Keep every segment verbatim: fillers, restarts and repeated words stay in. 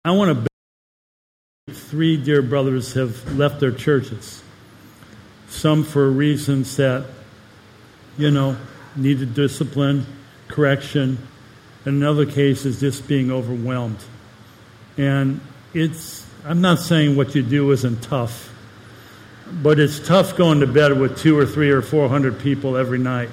I want to beg, three dear brothers have left their churches. Some for reasons that, you know, needed discipline, correction, and in other cases just being overwhelmed. And it's, I'm not saying what you do isn't tough, but it's tough going to bed with two or three or four hundred people every night.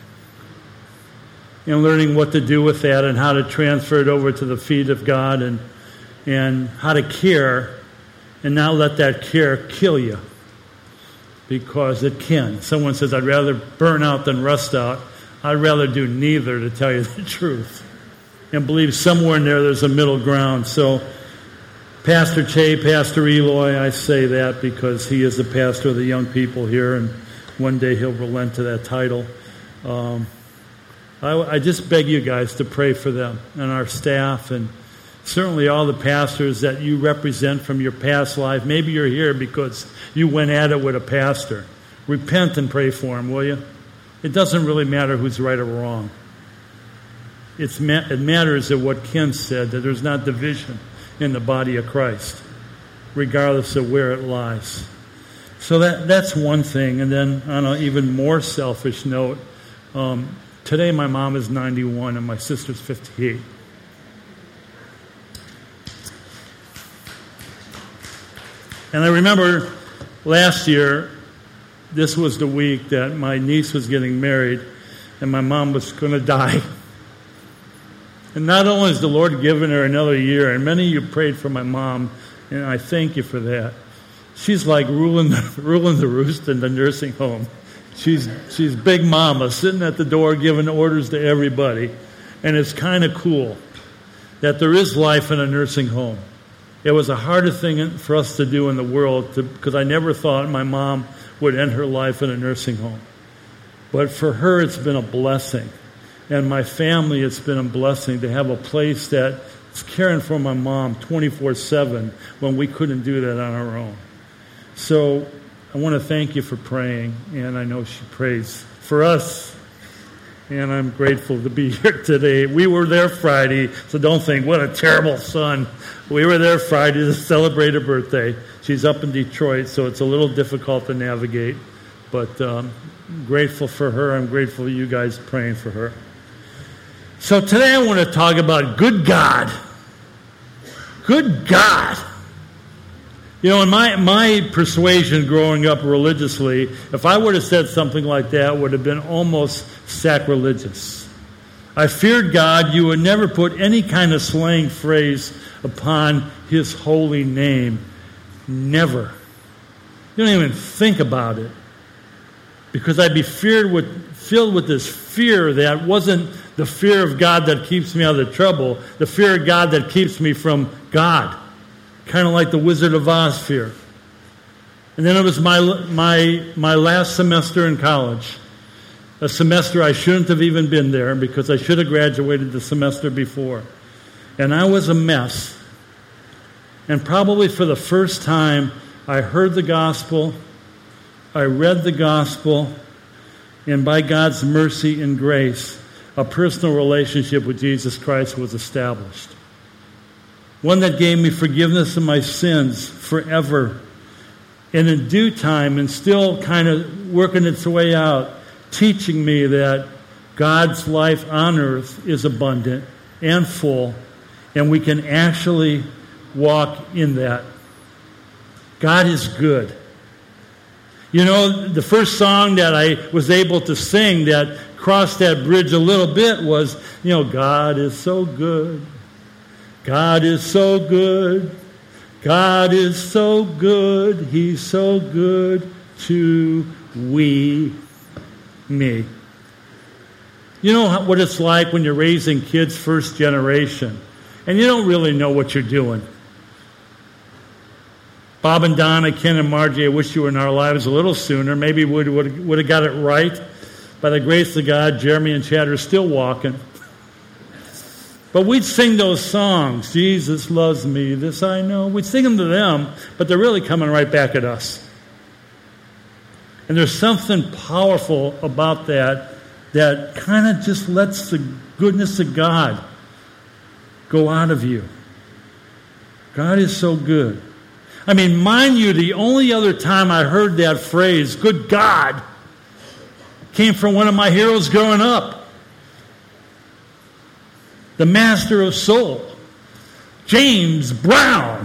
And learning what to do with that and how to transfer it over to the feet of God and and how to care and not let that care kill you, because it can. Someone says, I'd rather burn out than rust out. I'd rather do neither, to tell you the truth. And believe somewhere in there there's a middle ground. So Pastor Che, Pastor Eloy, I say that because he is the pastor of the young people here, and one day he'll relent to that title. Um, I, I just beg you guys to pray for them and our staff, and certainly all the pastors that you represent from your past life. Maybe you're here because you went at it with a pastor. Repent and pray for them, will you? It doesn't really matter who's right or wrong. It's ma- it matters that what Ken said, that there's not division in the body of Christ, regardless of where it lies. So that that's one thing. And then on an even more selfish note, um, today my mom is ninety-one and my sister's fifty-eight. And I remember last year, this was the week that my niece was getting married and my mom was going to die. And not only has the Lord given her another year, and many of you prayed for my mom, and I thank you for that. She's like ruling the, ruling the roost in the nursing home. She's she's Big Mama, sitting at the door giving orders to everybody. And it's kind of cool that there is life in a nursing home. It was the hardest thing for us to do in the world, because I never thought my mom would end her life in a nursing home. But for her, it's been a blessing. And my family, it's been a blessing to have a place that's caring for my mom twenty-four seven when we couldn't do that on our own. So I want to thank you for praying, and I know she prays for us. And I'm grateful to be here today. We were there Friday, so don't think, what a terrible son. We were there Friday to celebrate her birthday. She's up in Detroit, so it's a little difficult to navigate. But um, grateful for her. I'm grateful for you guys praying for her. So today I want to talk about good God. Good God. You know, in my, my persuasion growing up religiously, if I would have said something like that, it would have been almost sacrilegious. I feared God. You would never put any kind of slang phrase upon His holy name. Never. You don't even think about it. Because I'd be feared with, filled with this fear that wasn't the fear of God that keeps me out of the trouble, the fear of God that keeps me from God. Kind of like the Wizard of Oz fear. And then it was my my my last semester in college. A semester I shouldn't have even been there because I should have graduated the semester before. And I was a mess. And probably for the first time, I heard the gospel, I read the gospel, and by God's mercy and grace, a personal relationship with Jesus Christ was established. One that gave me forgiveness of my sins forever. And in due time, and still kind of working its way out, teaching me that God's life on earth is abundant and full, and we can actually walk in that. God is good. You know, the first song that I was able to sing that crossed that bridge a little bit was, you know, God is so good. God is so good. God is so good. He's so good to we, me. You know what it's like when you're raising kids first generation, and you don't really know what you're doing. Bob and Donna, Ken and Margie, I wish you were in our lives a little sooner. Maybe we would, would, would have got it right. By the grace of God, Jeremy and Chad are still walking. But we'd sing those songs, Jesus loves me, this I know. We'd sing them to them, but they're really coming right back at us. And there's something powerful about that that kind of just lets the goodness of God go out of you. God is so good. I mean, mind you, the only other time I heard that phrase, good God, came from one of my heroes growing up. The master of soul, James Brown.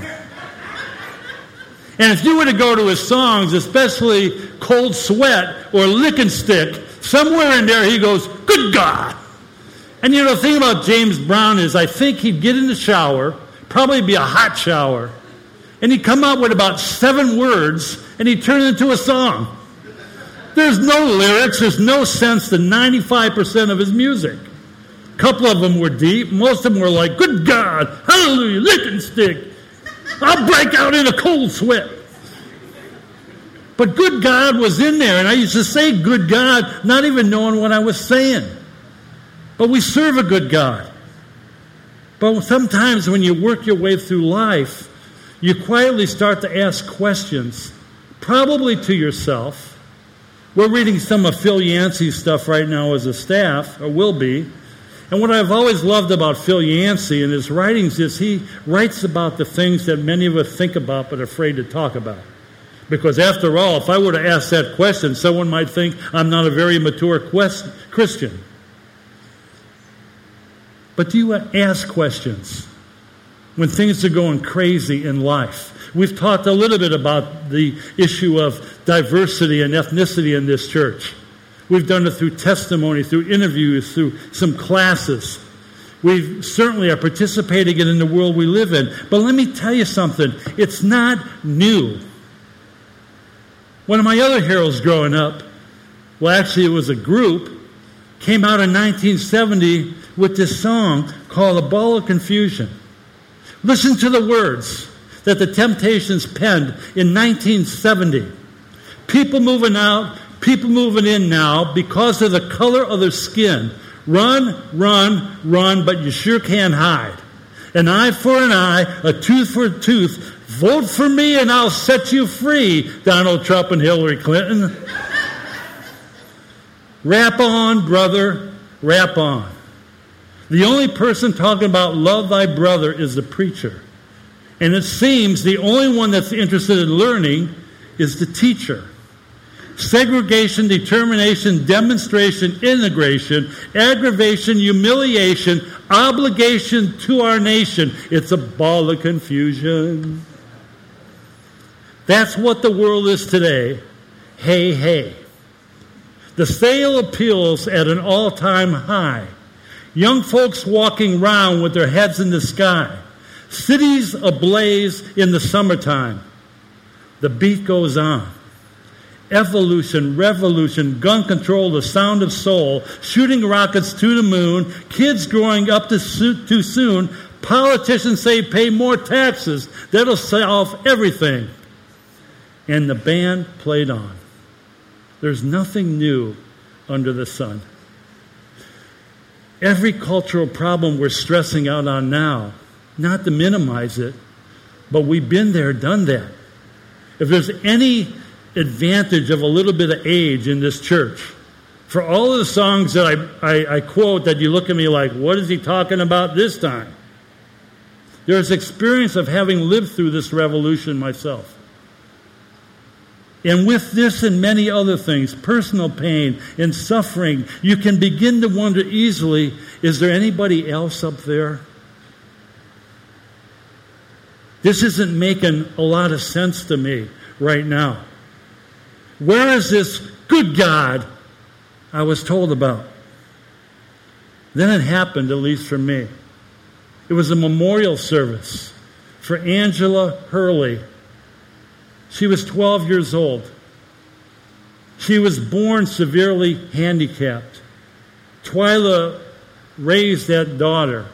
And if you were to go to his songs, especially Cold Sweat or Lickin' Stick, somewhere in there he goes, good God. And you know, the thing about James Brown is I think he'd get in the shower, probably be a hot shower, and he'd come out with about seven words, and he'd turn it into a song. There's no lyrics, there's no sense to ninety-five percent of his music. A couple of them were deep, most of them were like, good God, hallelujah, Lickin' Stick, I'll break out in a cold sweat. But good God was in there, and I used to say good God, not even knowing what I was saying. But we serve a good God. But sometimes when you work your way through life, you quietly start to ask questions, probably to yourself. We're reading some of Phil Yancey's stuff right now as a staff, or will be. And what I've always loved about Phil Yancey and his writings is he writes about the things that many of us think about but are afraid to talk about. Because after all, if I were to ask that question, someone might think I'm not a very mature quest- Christian. But do you ask questions when things are going crazy in life? We've talked a little bit about the issue of diversity and ethnicity in this church. We've done it through testimony, through interviews, through some classes. We certainly are participating in the world we live in. But let me tell you something. It's not new. One of my other heroes growing up, well, actually it was a group, came out in nineteen seventy with this song called A Ball of Confusion. Listen to the words that the Temptations penned in nineteen seventy. People moving out, people moving in now because of the color of their skin. Run, run, run, but you sure can't hide. An eye for an eye, a tooth for a tooth. Vote for me and I'll set you free, Donald Trump and Hillary Clinton. Rap on, brother, rap on. The only person talking about love thy brother is the preacher. And it seems the only one that's interested in learning is the teacher. Segregation, determination, demonstration, integration, aggravation, humiliation, obligation to our nation. It's a ball of confusion. That's what the world is today. Hey, hey. The sale appeals at an all-time high. Young folks walking around with their heads in the sky. Cities ablaze in the summertime. The beat goes on. Evolution, revolution, gun control, the sound of soul, shooting rockets to the moon, kids growing up too soon, politicians say pay more taxes, that'll solve everything. And the band played on. There's nothing new under the sun. Every cultural problem we're stressing out on now, not to minimize it, but we've been there, done that. If there's any advantage of a little bit of age in this church, for all of the songs that I, I, I quote that you look at me like, what is he talking about this time? There's experience of having lived through this revolution myself. And with this and many other things, personal pain and suffering, you can begin to wonder easily, is there anybody else up there? This isn't making a lot of sense to me right now. Where is this good God I was told about? Then it happened, at least for me. It was a memorial service for Angela Hurley. She was twelve years old. She was born severely handicapped. Twyla raised that daughter.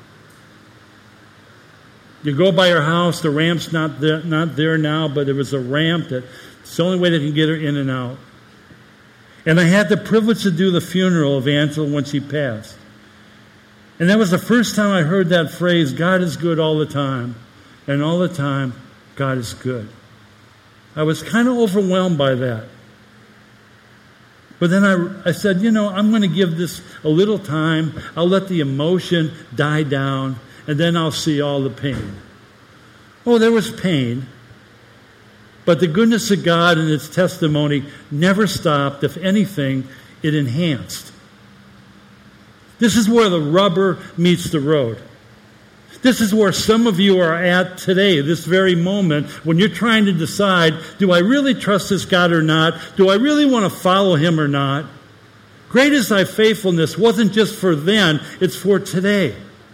You go by her house, the ramp's not there, not there now, but there was a ramp that it's the only way they can get her in and out. And I had the privilege to do the funeral of Angela when she passed. And that was the first time I heard that phrase, God is good all the time. And all the time, God is good. I was kind of overwhelmed by that. But then I, I said, you know, I'm going to give this a little time. I'll let the emotion die down, and then I'll see all the pain. Oh, there was pain. But the goodness of God and its testimony never stopped. If anything, it enhanced. This is where the rubber meets the road. This is where some of you are at today, this very moment, when you're trying to decide, do I really trust this God or not? Do I really want to follow him or not? Great is thy faithfulness wasn't just for then, it's for today.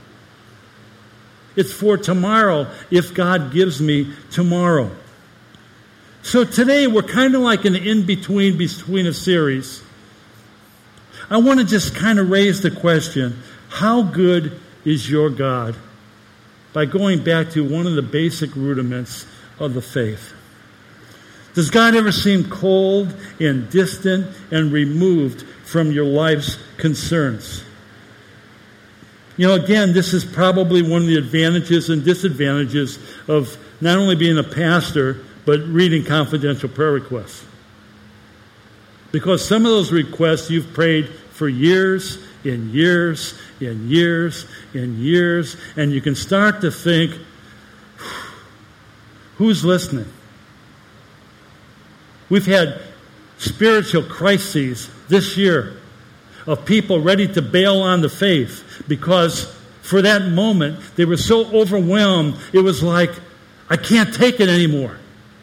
It's for tomorrow, if God gives me tomorrow. So today, we're kind of like an in-between between a series. I want to just kind of raise the question, how good is your God? By going back to one of the basic rudiments of the faith. Does God ever seem cold and distant and removed from your life's concerns? You know, again, this is probably one of the advantages and disadvantages of not only being a pastor, but reading confidential prayer requests. Because some of those requests you've prayed for years and years and years and years, and you can start to think, who's listening? We've had spiritual crises this year of people ready to bail on the faith because for that moment they were so overwhelmed, it was like, I can't take it anymore.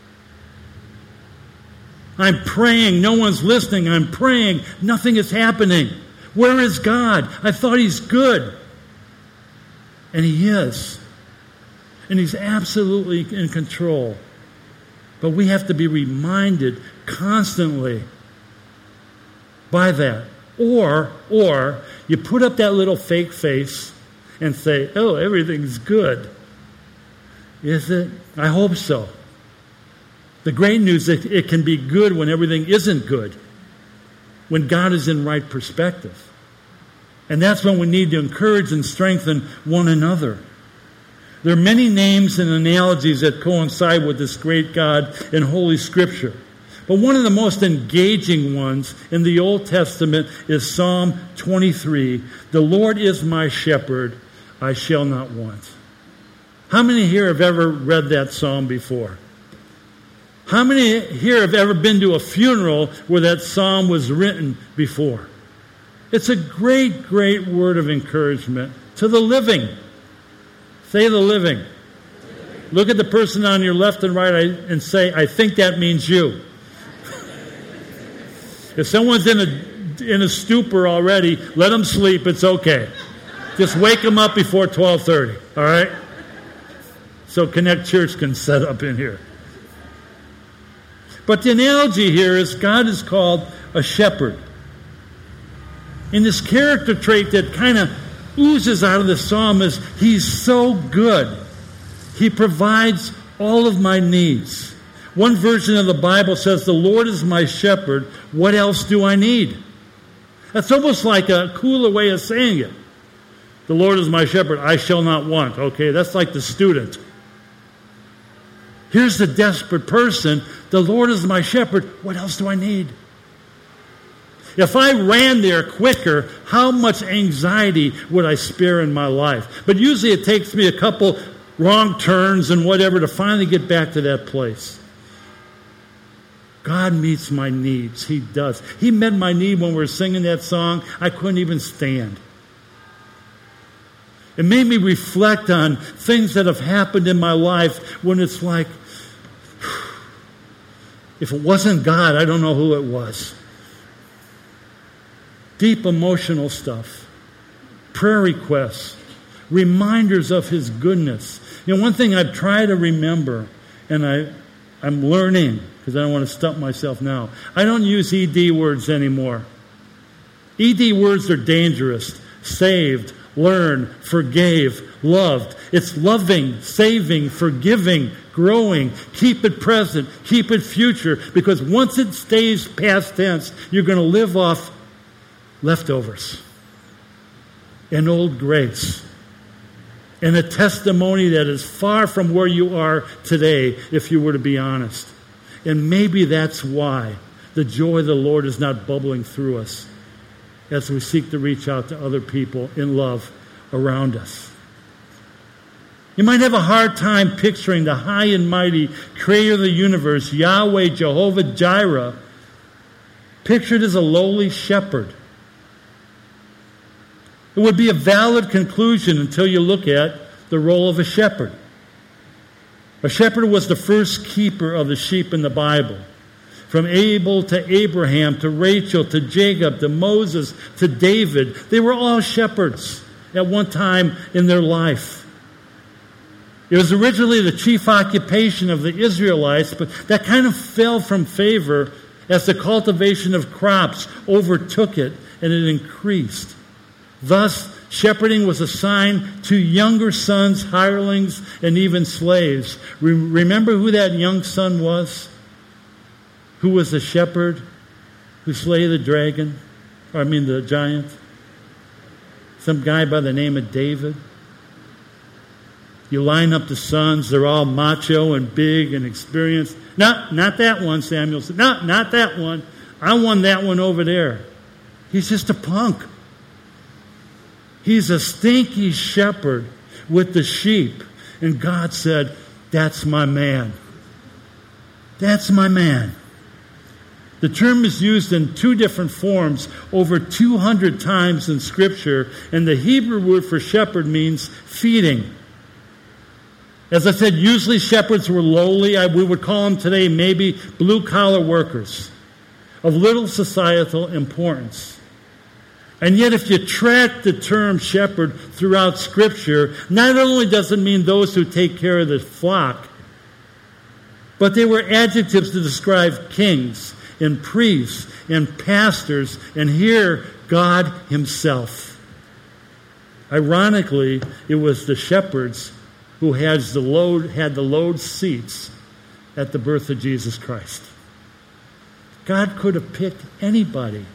I'm praying, no one's listening. I'm praying, nothing is happening. Where is God? I thought he's good. And he is. And he's absolutely in control. But we have to be reminded constantly by that. Or, or, you put up that little fake face and say, oh, everything's good. Is it? I hope so. The great news is it can be good when everything isn't good. When God is in right perspective. And that's when we need to encourage and strengthen one another. There are many names and analogies that coincide with this great God in Holy Scripture. But one of the most engaging ones in the Old Testament is Psalm twenty-three. The Lord is my shepherd, I shall not want. How many here have ever read that psalm before? How many here have ever been to a funeral where that psalm was written before? It's a great, great word of encouragement to the living. Say the living. Look at the person on your left and right and say, I think that means you. If someone's in a, in a stupor already, let them sleep. It's okay. Just wake them up before twelve thirty, all right? So Connect Church can set up in here. But the analogy here is God is called a shepherd. And this character trait that kind of oozes out of the psalm is he's so good. He provides all of my needs. One version of the Bible says, the Lord is my shepherd. What else do I need? That's almost like a cooler way of saying it. The Lord is my shepherd. I shall not want. Okay, that's like the student. Here's the desperate person. The Lord is my shepherd. What else do I need? If I ran there quicker, how much anxiety would I spare in my life? But usually it takes me a couple wrong turns and whatever to finally get back to that place. God meets my needs. He does. He met my need when we were singing that song. I couldn't even stand. It made me reflect on things that have happened in my life when it's like, if it wasn't God, I don't know who it was. Deep emotional stuff. Prayer requests. Reminders of his goodness. You know, one thing I try to remember, and I, I'm learning, because I don't want to stump myself now. I don't use E D words anymore. E D words are dangerous. Saved, learned, forgave, loved. It's loving, saving, forgiving, growing. Keep it present. Keep it future. Because once it stays past tense, you're going to live off leftovers and old grace and a testimony that is far from where you are today, if you were to be honest. And maybe that's why the joy of the Lord is not bubbling through us as we seek to reach out to other people in love around us. You might have a hard time picturing the high and mighty creator of the universe, Yahweh, Jehovah Jireh, pictured as a lowly shepherd. It would be a valid conclusion until you look at the role of a shepherd. A shepherd was the first keeper of the sheep in the Bible. From Abel to Abraham to Rachel to Jacob to Moses to David, they were all shepherds at one time in their life. It was originally the chief occupation of the Israelites, but that kind of fell from favor as the cultivation of crops overtook it and it increased. Thus, shepherding was assigned to younger sons, hirelings, and even slaves. Re- remember who that young son was? Who was the shepherd who slayed the dragon? Or I mean the giant? Some guy by the name of David. You line up the sons, they're all macho and big and experienced. No, not that one, Samuel said. No, not that one. I won that one over there. He's just a punk. He's a stinky shepherd with the sheep. And God said, that's my man. That's my man. The term is used in two different forms over two hundred times in Scripture. And the Hebrew word for shepherd means feeding. As I said, usually shepherds were lowly. I, we would call them today maybe blue-collar workers of little societal importance. And yet if you track the term shepherd throughout Scripture, not only does it mean those who take care of the flock, but they were adjectives to describe kings and priests and pastors, and here, God Himself. Ironically, it was the shepherds who has the load, had the load seats at the birth of Jesus Christ. God could have picked anybody.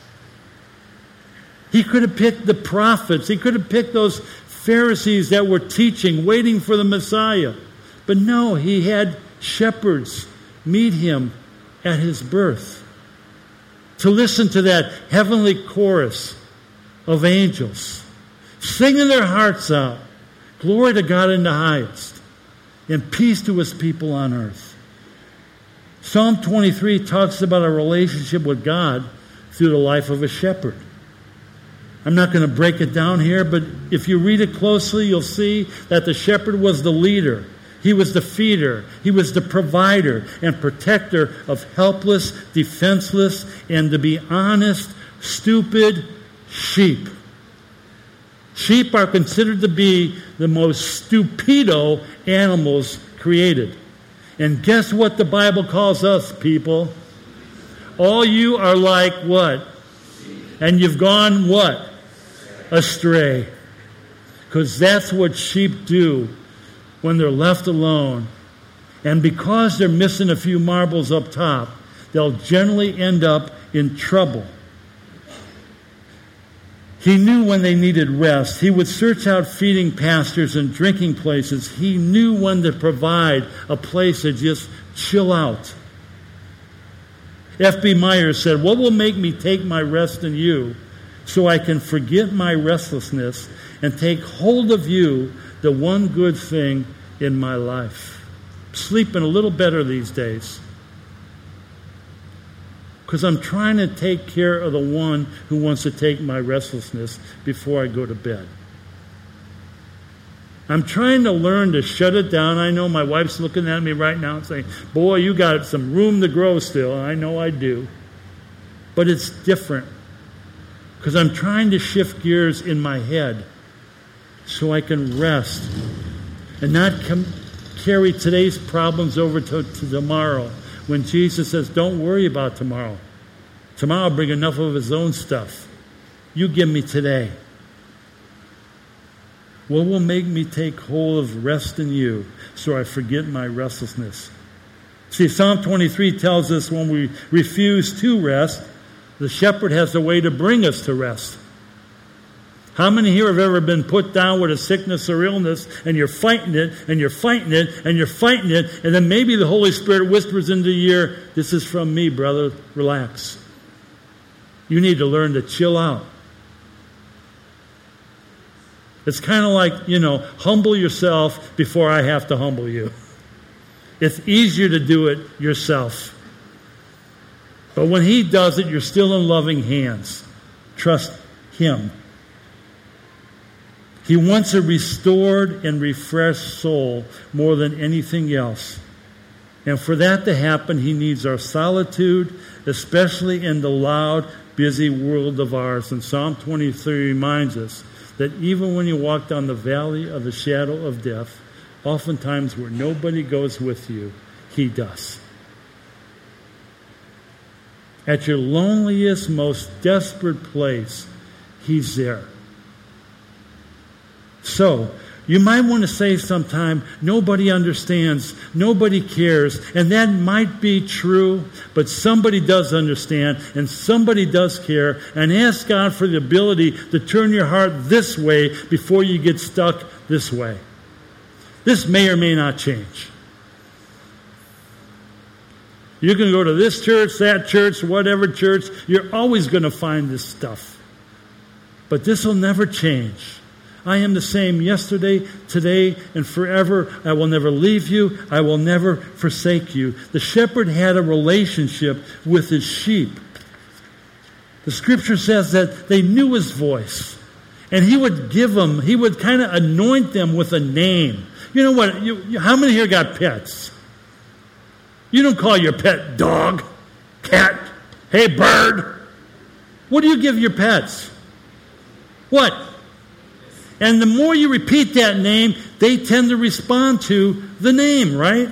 He could have picked the prophets. He could have picked those Pharisees that were teaching, waiting for the Messiah. But no, He had shepherds meet Him at His birth, to listen to that heavenly chorus of angels singing their hearts out. Glory to God in the highest, and peace to His people on earth. Psalm twenty-three talks about a relationship with God through the life of a shepherd. I'm not going to break it down here, but if you read it closely, you'll see that the shepherd was the leader. He was the feeder. He was the provider and protector of helpless, defenseless, and to be honest, stupid sheep. Sheep are considered to be the most stupido animals created. And guess what the Bible calls us, people? All you are like what? And you've gone what? Astray. Because that's what sheep do when they're left alone. And because they're missing a few marbles up top, they'll generally end up in trouble. He knew when they needed rest. He would search out feeding pastures and drinking places. He knew when to provide a place to just chill out. F B Myers said, "What will make me take my rest in you so I can forget my restlessness and take hold of you, the one good thing in my life?" Sleeping a little better these days, because I'm trying to take care of the one who wants to take my restlessness before I go to bed. I'm trying to learn to shut it down. I know my wife's looking at me right now and saying, "Boy, you got some room to grow still." I know I do. But it's different, because I'm trying to shift gears in my head so I can rest and not com- carry today's problems over to, to tomorrow. When Jesus says, "Don't worry about tomorrow. Tomorrow will bring enough of His own stuff. You give me today." What will make me take hold of rest in you so I forget my restlessness? See, Psalm twenty-three tells us when we refuse to rest, the shepherd has a way to bring us to rest. How many here have ever been put down with a sickness or illness, and you're fighting it, and you're fighting it, and you're fighting it, and then maybe the Holy Spirit whispers into your ear, "This is from me, brother. Relax. You need to learn to chill out." It's kind of like, you know, humble yourself before I have to humble you. It's easier to do it yourself. But when he does it, you're still in loving hands. Trust him. He wants a restored and refreshed soul more than anything else. And for that to happen, he needs our solitude, especially in the loud, busy world of ours. And Psalm twenty-three reminds us that even when you walk down the valley of the shadow of death, oftentimes where nobody goes with you, he does. At your loneliest, most desperate place, he's there. So, you might want to say sometime, nobody understands, nobody cares, and that might be true, but somebody does understand, and somebody does care, and ask God for the ability to turn your heart this way before you get stuck this way. This may or may not change. You can go to this church, that church, whatever church, you're always going to find this stuff. But this will never change. I am the same yesterday, today, and forever. I will never leave you. I will never forsake you. The shepherd had a relationship with his sheep. The scripture says that they knew his voice. And he would give them, he would kind of anoint them with a name. You know what? You, you, how many here got pets? You don't call your pet dog, cat, hey bird. What do you give your pets? What? And the more you repeat that name, they tend to respond to the name, right?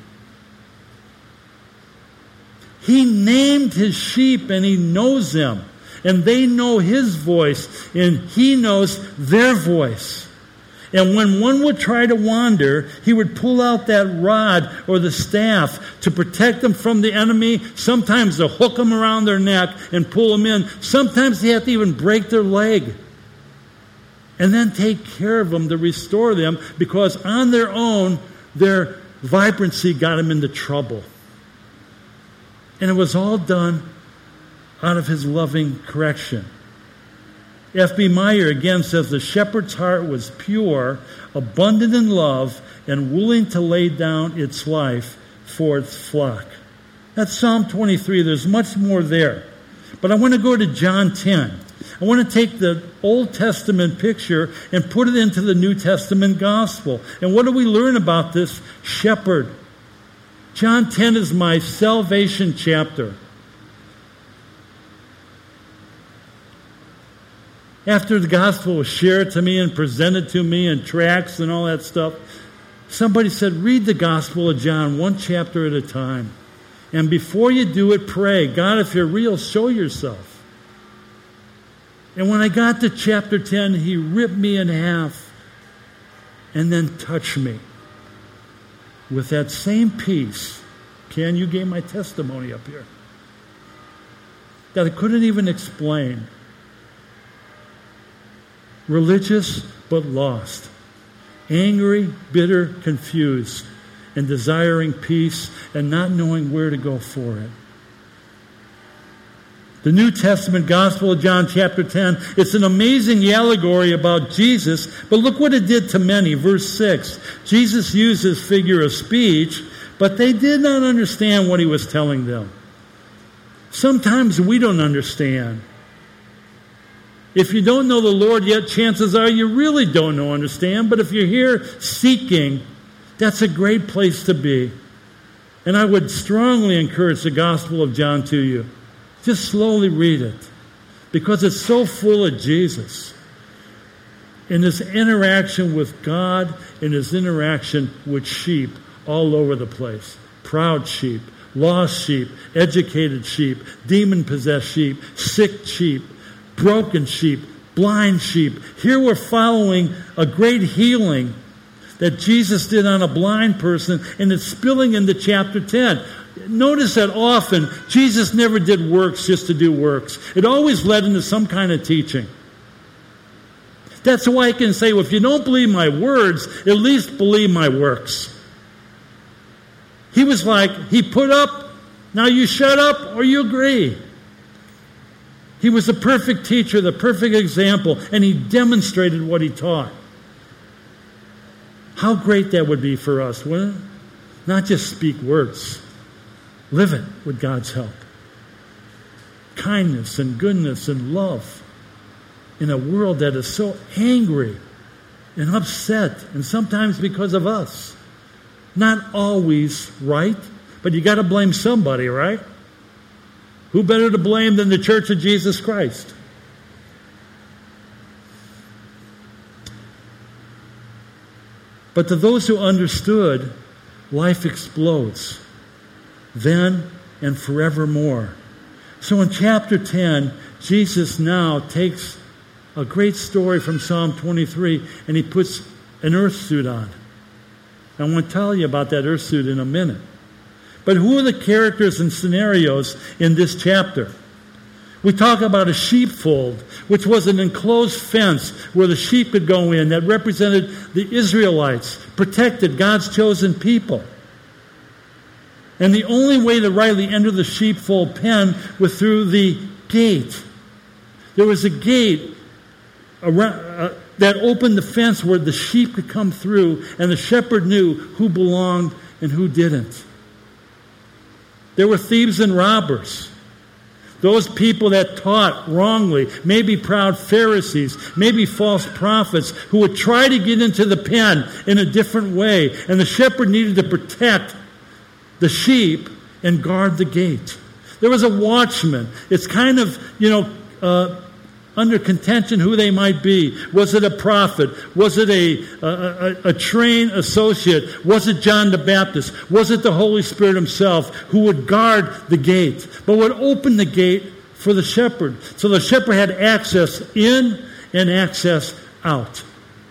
He named his sheep and he knows them. And they know his voice and he knows their voice. And when one would try to wander, he would pull out that rod or the staff to protect them from the enemy. Sometimes to hook them around their neck and pull them in. Sometimes they have to even break their leg. And then take care of them to restore them, because on their own, their vibrancy got them into trouble. And it was all done out of his loving correction. F B Meyer again says, the shepherd's heart was pure, abundant in love, and willing to lay down its life for its flock. That's Psalm twenty-three. There's much more there. But I want to go to John ten. I want to take the Old Testament picture and put it into the New Testament gospel. And what do we learn about this shepherd? John ten is my salvation chapter. After the gospel was shared to me and presented to me in tracts and all that stuff, somebody said, read the Gospel of John one chapter at a time. And before you do it, pray, God, if you're real, show yourself. And when I got to chapter ten, he ripped me in half and then touched me with that same peace. Ken, you gave my testimony up here, that I couldn't even explain. Religious but lost. Angry, bitter, confused, and desiring peace and not knowing where to go for it. The New Testament Gospel of John chapter ten, it's an amazing allegory about Jesus, but look what it did to many. Verse six, Jesus used his figure of speech, but they did not understand what he was telling them. Sometimes we don't understand. If you don't know the Lord yet, chances are you really don't know, understand. But if you're here seeking, that's a great place to be. And I would strongly encourage the Gospel of John to you. Just slowly read it, because it's so full of Jesus. In his interaction with God, in his interaction with sheep all over the place. Proud sheep, lost sheep, educated sheep, demon-possessed sheep, sick sheep, broken sheep, blind sheep. Here we're following a great healing that Jesus did on a blind person, and it's spilling into chapter ten. Notice that often Jesus never did works just to do works. It always led into some kind of teaching. That's why I can say, well, if you don't believe my words, at least believe my works. He was like, he put up, now you shut up or you agree. He was the perfect teacher, the perfect example, and he demonstrated what he taught. How great that would be for us, wouldn't it? Not just speak words. Live it with God's help. Kindness and goodness and love in a world that is so angry and upset, and sometimes because of us. Not always right, but you got to blame somebody, right? Who better to blame than the Church of Jesus Christ? But to those who understood, life explodes, then and forevermore. So in chapter ten, Jesus now takes a great story from Psalm twenty-three and he puts an earth suit on. I want to tell you about that earth suit in a minute. But who are the characters and scenarios in this chapter? We talk about a sheepfold, which was an enclosed fence where the sheep could go in that represented the Israelites, protected God's chosen people. And the only way to rightly enter the sheepfold pen was through the gate. There was a gate around, uh, that opened the fence where the sheep could come through, and the shepherd knew who belonged and who didn't. There were thieves and robbers. Those people that taught wrongly, maybe proud Pharisees, maybe false prophets, who would try to get into the pen in a different way. And the shepherd needed to protect the sheep and guard the gate. There was a watchman. It's kind of, you know, uh, under contention who they might be. Was it a prophet? Was it a, a, a, a trained associate? Was it John the Baptist? Was it the Holy Spirit himself who would guard the gate, but would open the gate for the shepherd? So the shepherd had access in and access out.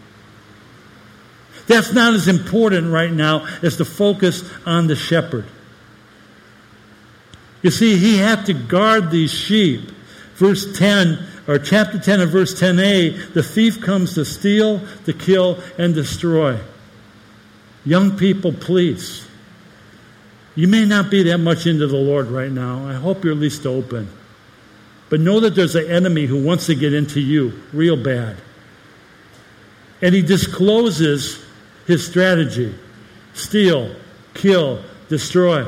That's not as important right now as to focus on the shepherd. You see, he had to guard these sheep. Verse ten, or chapter ten and verse ten a, the thief comes to steal, to kill, and destroy. Young people, please. You may not be that much into the Lord right now. I hope you're at least open. But know that there's an enemy who wants to get into you real bad. And he discloses his strategy. Steal, kill, destroy.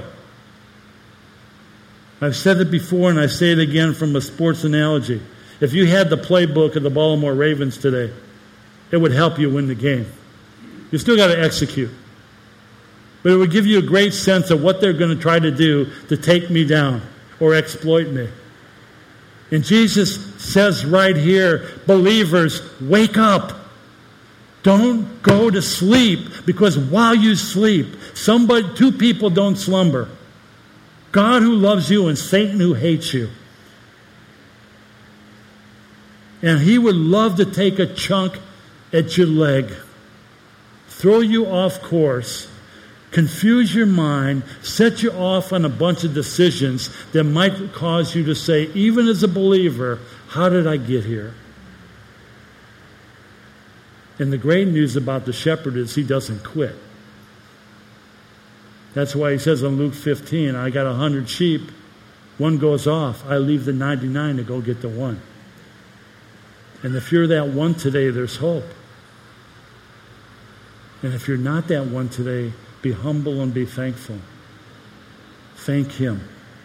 I've said it before and I say it again from a sports analogy. If you had the playbook of the Baltimore Ravens today, it would help you win the game. You still got to execute. But it would give you a great sense of what they're going to try to do to take me down or exploit me. And Jesus says right here, believers, wake up. Don't go to sleep, because while you sleep, somebody, two people don't slumber. God who loves you and Satan who hates you. And he would love to take a chunk at your leg, throw you off course, confuse your mind, set you off on a bunch of decisions that might cause you to say, even as a believer, how did I get here? And the great news about the shepherd is he doesn't quit. That's why he says in Luke fifteen, I got a hundred sheep, one goes off, I leave the ninety-nine to go get the one. And if you're that one today, there's hope. And if you're not that one today, be humble and be thankful. Thank him.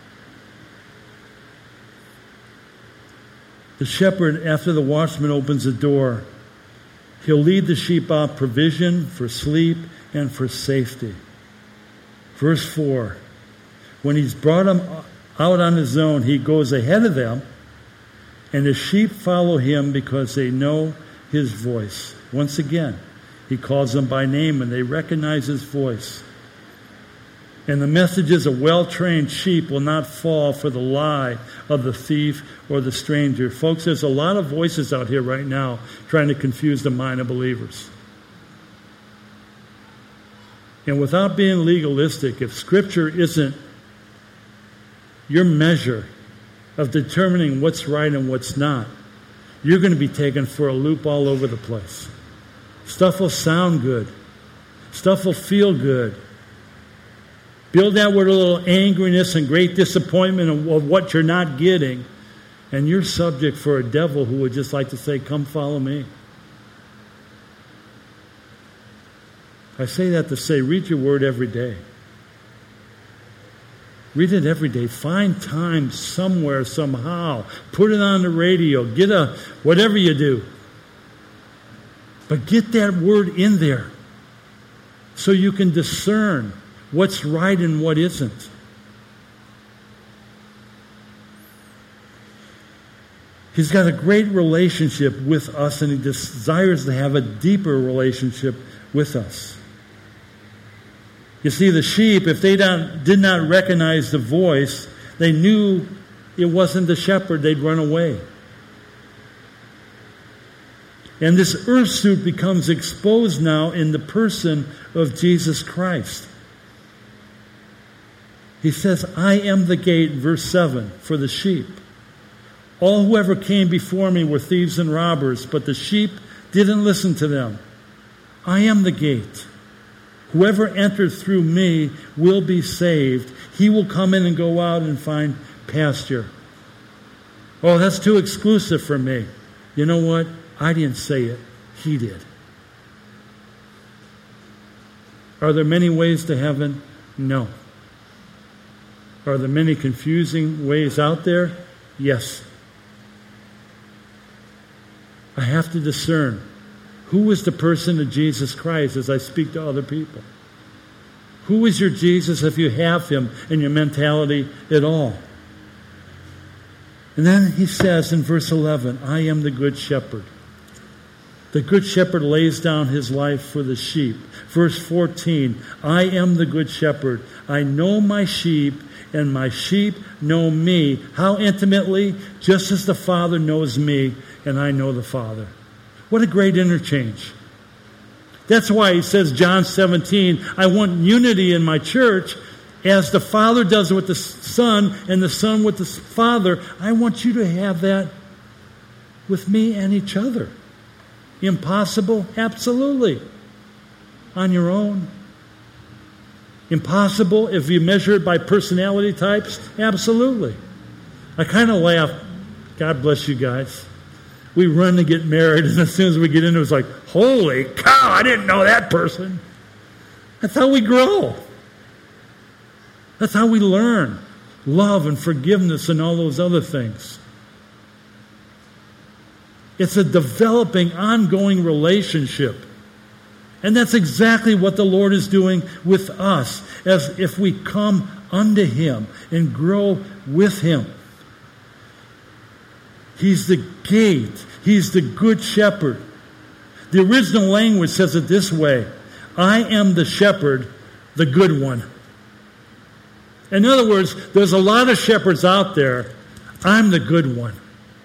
The shepherd, after the watchman opens the door, he'll lead the sheep out provision for sleep and for safety. Verse four, when he's brought them out on his own, he goes ahead of them, and the sheep follow him because they know his voice. Once again, he calls them by name and they recognize his voice. And the message is, a well-trained sheep will not fall for the lie of the thief or the stranger. Folks, there's a lot of voices out here right now trying to confuse the mind of believers. And without being legalistic, if Scripture isn't your measure of determining what's right and what's not, you're going to be taken for a loop all over the place. Stuff will sound good. Stuff will feel good. Build that with a little angriness and great disappointment of, of what you're not getting, and you're subject for a devil who would just like to say, come follow me. I say that to say, read your word every day. Read it every day. Find time somewhere, somehow. Put it on the radio. Get a, whatever you do. But get that word in there so you can discern what's right and what isn't. He's got a great relationship with us, and he desires to have a deeper relationship with us. You see, the sheep, if they don't, did not recognize the voice, they knew it wasn't the shepherd, they'd run away. And this earth suit becomes exposed now in the person of Jesus Christ. He says, I am the gate, verse seven, for the sheep. All who ever came before me were thieves and robbers, but the sheep didn't listen to them. I am the gate. Whoever enters through me will be saved. He will come in and go out and find pasture. Oh, that's too exclusive for me. You know what? I didn't say it. He did. Are there many ways to heaven? No. Are there many confusing ways out there? Yes. I have to discern who is the person of Jesus Christ as I speak to other people. Who is your Jesus if you have him in your mentality at all? And then he says in verse eleven, I am the good shepherd. The good shepherd lays down his life for the sheep. Verse fourteen, I am the good shepherd. I know my sheep, and my sheep know me. How intimately? Just as the Father knows me, and I know the Father. What a great interchange. That's why he says, John seventeen, I want unity in my church as the Father does with the Son and the Son with the Father. I want you to have that with me and each other. Impossible? Absolutely. On your own. Impossible if you measure it by personality types? Absolutely. I kind of laugh. God bless you guys. We run to get married, and as soon as we get in, it was like, holy cow, I didn't know that person. That's how we grow. That's how we learn love and forgiveness and all those other things. It's a developing, ongoing relationship. And that's exactly what the Lord is doing with us, as if we come unto him and grow with him. He's the gate. He's the good shepherd. The original language says it this way, I am the shepherd, the good one. In other words, there's a lot of shepherds out there. I'm the good one.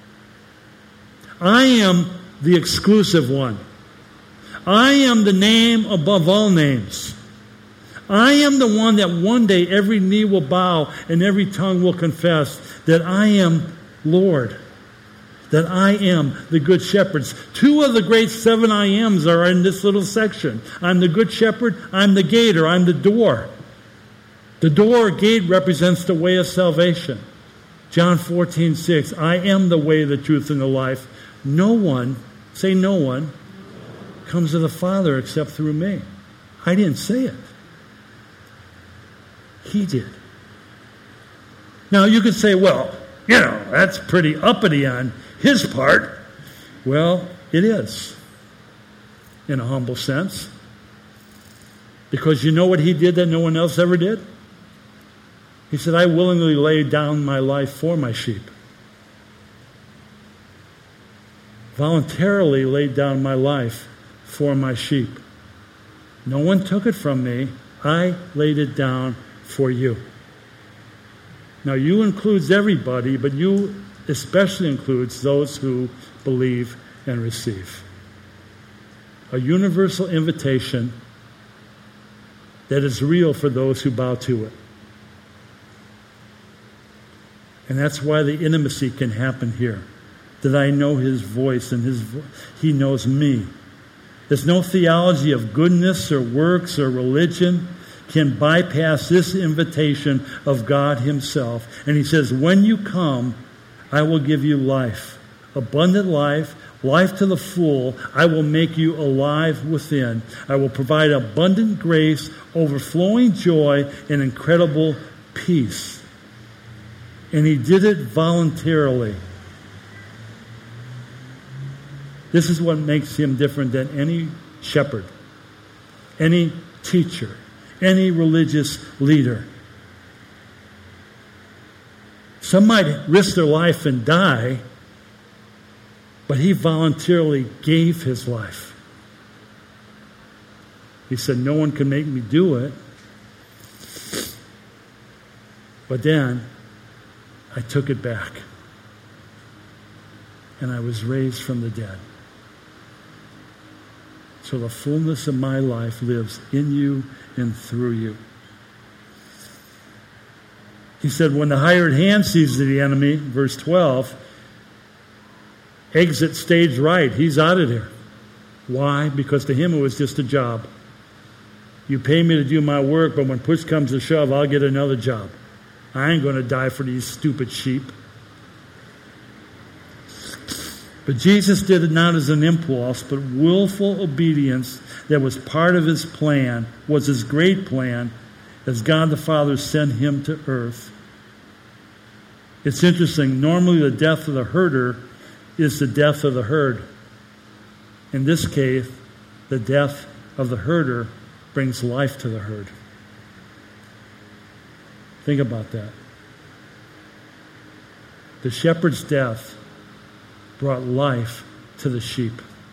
I am the exclusive one. I am the name above all names. I am the one that one day every knee will bow and every tongue will confess that I am Lord. That I am the good shepherd. Two of the great seven I ams are in this little section. I'm the good shepherd. I'm the gate, or I'm the door. The door or gate represents the way of salvation. John fourteen six, I am the way, the truth, and the life. No one, say no one, comes to the Father except through me. I didn't say it. He did. Now you could say, well, you know, that's pretty uppity on his part. Well, it is, in a humble sense. Because you know what he did that no one else ever did? He said, I willingly lay down my life for my sheep. Voluntarily laid down my life for my sheep. No one took it from me. I laid it down for you. Now, you includes everybody, but you especially includes those who believe and receive. A universal invitation that is real for those who bow to it. And that's why the intimacy can happen here. That I know his voice and his vo- he knows me. There's no theology of goodness or works or religion can bypass this invitation of God himself. And he says, when you come, I will give you life, abundant life, life to the full. I will make you alive within. I will provide abundant grace, overflowing joy, and incredible peace. And he did it voluntarily. This is what makes him different than any shepherd, any teacher, any religious leader. Some might risk their life and die, but he voluntarily gave his life. He said, no one can make me do it. But then I took it back. And I was raised from the dead. So the fullness of my life lives in you and through you. He said, when the hired hand sees the enemy, verse twelve, exit stage right. He's out of there. Why? Because to him it was just a job. You pay me to do my work, but when push comes to shove, I'll get another job. I ain't going to die for these stupid sheep. But Jesus did it not as an impulse, but willful obedience that was part of his plan, was his great plan, as God the Father sent him to earth. It's interesting. Normally the death of the herder is the death of the herd. In this case, the death of the herder brings life to the herd. Think about that. The shepherd's death brought life to the sheep.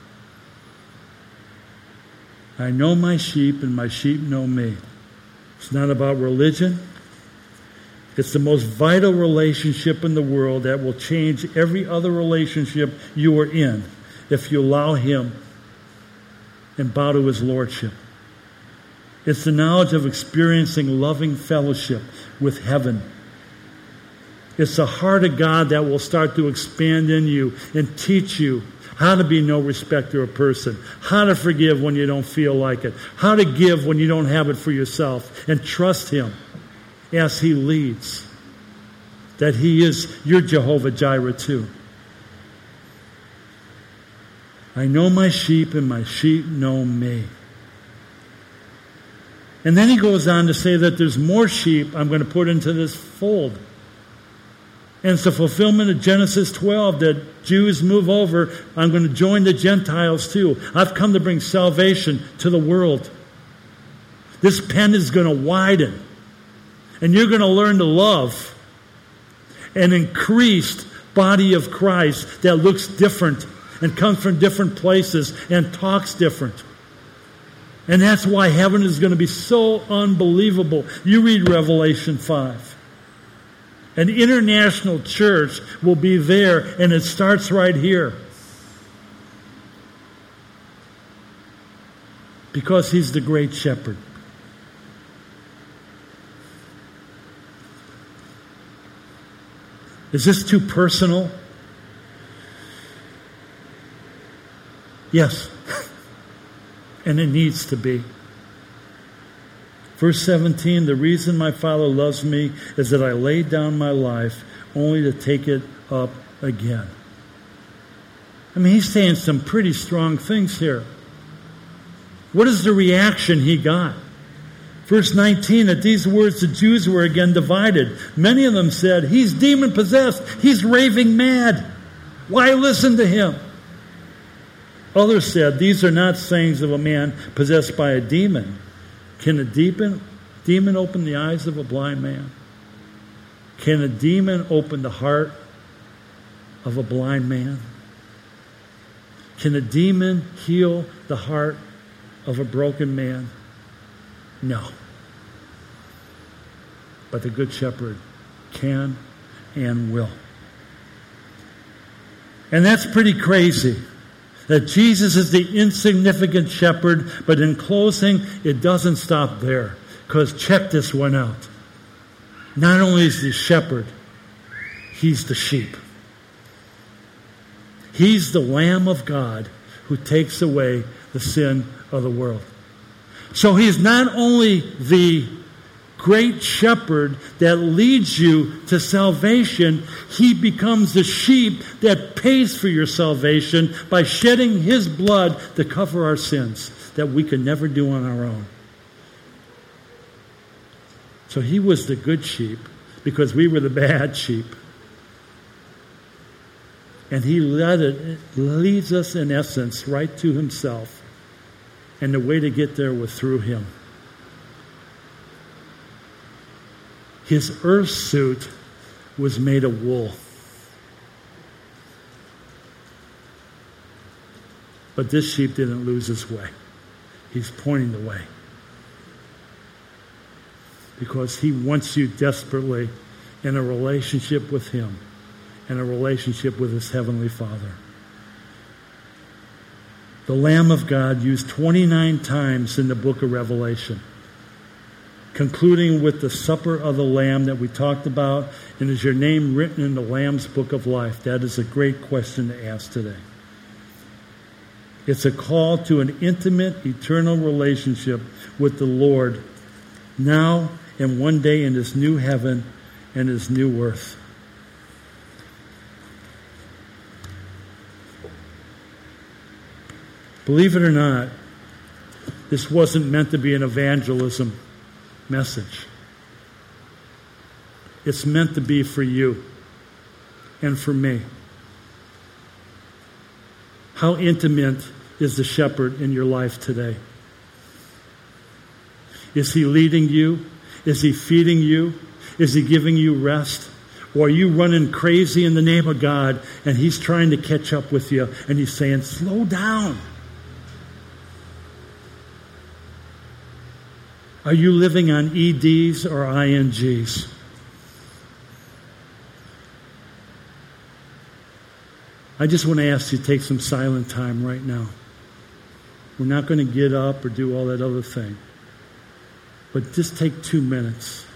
I know my sheep and my sheep know me. It's not about religion. It's the most vital relationship in the world that will change every other relationship you are in if you allow him and bow to his lordship. It's the knowledge of experiencing loving fellowship with heaven. It's the heart of God that will start to expand in you and teach you how to be no respecter of person, how to forgive when you don't feel like it, how to give when you don't have it for yourself, and trust him as he leads, that he is your Jehovah Jireh too. I know my sheep and my sheep know me. And then he goes on to say that there's more sheep I'm going to put into this fold. And it's the fulfillment of Genesis twelve that Jews move over. I'm going to join the Gentiles too. I've come to bring salvation to the world. This pen is going to widen. And you're going to learn to love an increased body of Christ that looks different and comes from different places and talks different. And that's why heaven is going to be so unbelievable. You read Revelation five. An international church will be there, and it starts right here. Because he's the great shepherd. Is this too personal? Yes. And it needs to be. Verse seventeen, the reason my Father loves me is that I laid down my life only to take it up again. I mean, he's saying some pretty strong things here. What is the reaction he got? Verse nineteen, at these words the Jews were again divided. Many of them said, he's demon-possessed. He's raving mad. Why listen to him? Others said, these are not sayings of a man possessed by a demon. Can a demon, demon open the eyes of a blind man? Can a demon open the heart of a blind man? Can a demon heal the heart of a broken man? No. But the Good Shepherd can and will. And that's pretty crazy. That Jesus is the insignificant shepherd, but in closing, it doesn't stop there. Because check this one out. Not only is he the shepherd, he's the sheep. He's the Lamb of God who takes away the sin of the world. So he's not only the great shepherd that leads you to salvation, he becomes the sheep that pays for your salvation by shedding his blood to cover our sins that we could never do on our own. So he was the good sheep because we were the bad sheep. And he led it, leads us in essence right to himself. And the way to get there was through him. His earth suit was made of wool. But this sheep didn't lose his way. He's pointing the way. Because he wants you desperately in a relationship with him and a relationship with his heavenly Father. The Lamb of God used twenty-nine times in the book of Revelation, concluding with the supper of the Lamb that we talked about, and is your name written in the Lamb's book of life? That is a great question to ask today. It's a call to an intimate, eternal relationship with the Lord now and one day in his new heaven and his new earth. Believe it or not, this wasn't meant to be an evangelism message. It's meant to be for you and for me. How intimate is the shepherd in your life today? Is he leading you? Is he feeding you? Is he giving you rest? Or are you running crazy in the name of God and he's trying to catch up with you and he's saying, slow down. Are you living on E Ds or I N Gs? I just want to ask you to take some silent time right now. We're not going to get up or do all that other thing. But just take two minutes.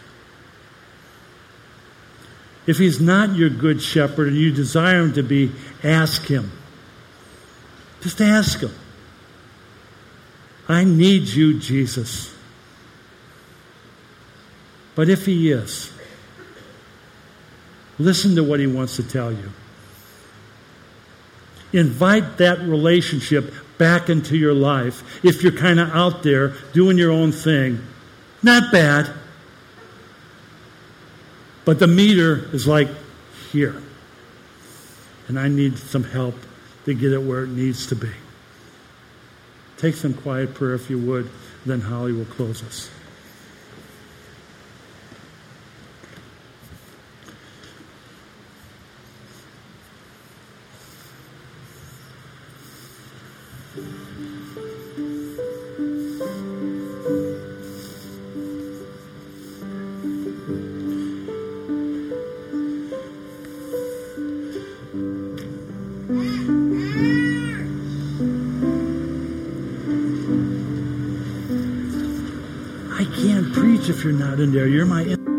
If he's not your good shepherd and you desire him to be, ask him. Just ask him. I need you, Jesus. But if he is, listen to what he wants to tell you. Invite that relationship back into your life. If you're kind of out there doing your own thing, not bad. But the meter is like here. And I need some help to get it where it needs to be. Take some quiet prayer if you would. Then Holly will close us. I can't preach if you're not in there. You're my